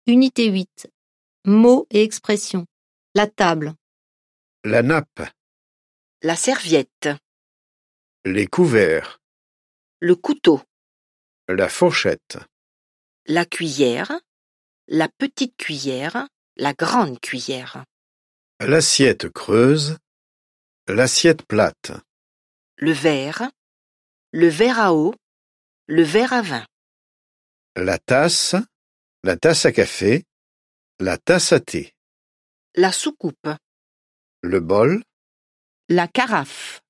Unité 8. Mots et expressions. La table. La nappe, la serviette, les couverts, le couteau, la fourchette, la cuillère, la petite cuillère, la grande cuillère, l'assiette creuse, l'assiette plate, le verre à eau, le verre à vin, la tasse à café, la tasse à thé, la soucoupe, le bol, la carafe.